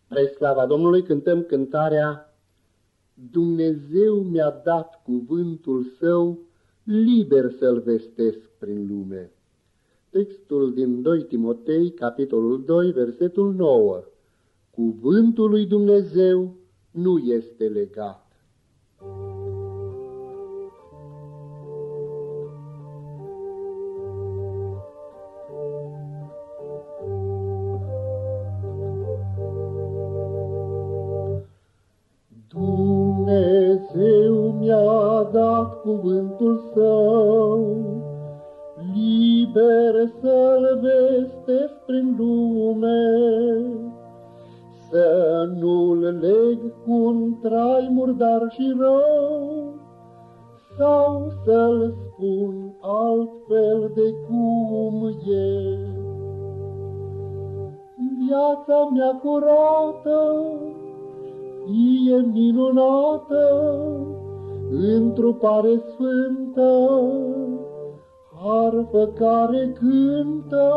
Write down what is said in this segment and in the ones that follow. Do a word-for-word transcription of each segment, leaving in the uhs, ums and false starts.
Spre slava Domnului cântăm cântarea Dumnezeu mi-a dat cuvântul Său, liber să-L vestesc prin lume. Textul din doi Timotei, capitolul doi, versetul nouă. Cuvântul lui Dumnezeu nu este legat. Dumnezeu mi-a dat cuvântul Său, liber să-L vestesc prin lume, să nu-L leg cu un trai murdar și rău, sau să-L spun altfel de cum e. Viața mea curată fie minunată, întrupare sfântă, harfă care cântă,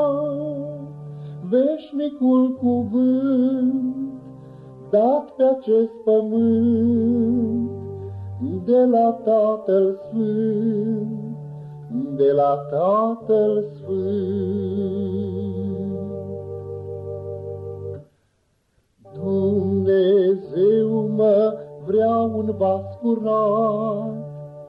veșnicul cuvânt dat pe acest pământ, de la Tatăl Sfânt, de la Tatăl Sfânt. Dumnezeu mă vrea un vas curat,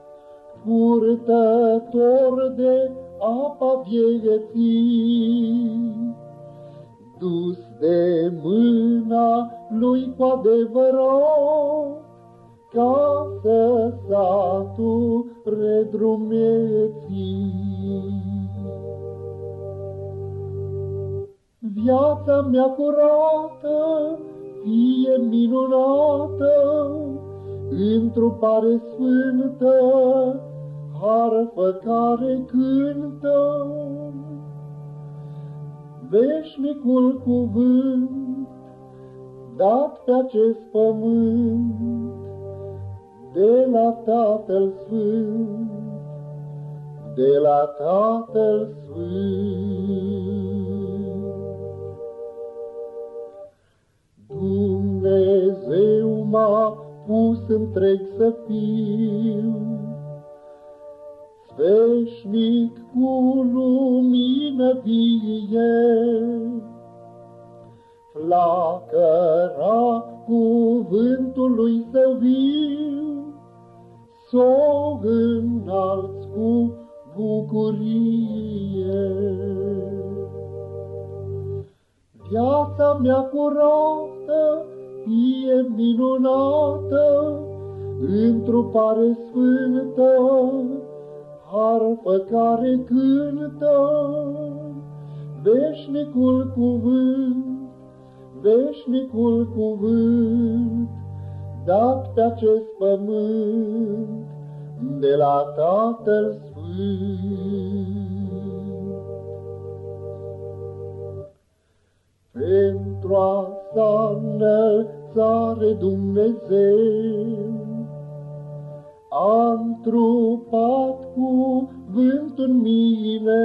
purtător de apa vieții, dus de mâna Lui cu adevărat, ca să sature drumeții. Viața mea curată fie minunată, întrupare sfântă, harfă care cântă, veșnicul cuvânt dat pe acest pământ, de la Tatăl Sfânt, de la Tatăl Sfânt. Dumnezeu m-a pus întreg să fiu veșnic cu lumină vie, flacăra cuvântului Său viu, s-o înalți cu bucurie. Viața mea curată fie minunată, întrupare sfântă, harfă care cântă, veșnicul cuvânt, veșnicul cuvânt, dat pe acest pământ, de la Tatăl Sfânt. Pentru a-Sa înălțare Dumnezeu a întrupat cuvântul în mine,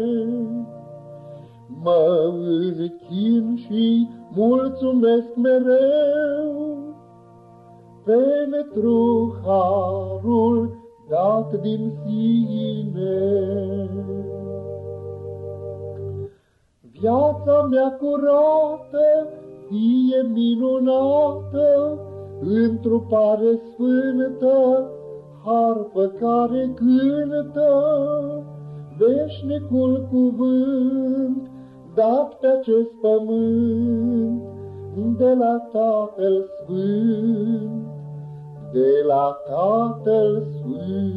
mă închin și mulțumesc mereu pentru harul dat din sine. Viața mea curată fie minunată, întrupare sfântă, harfă care cântă, veșnicul cuvânt dat pe acest pământ, de la Tatăl Sfânt, de la Tatăl Sfânt.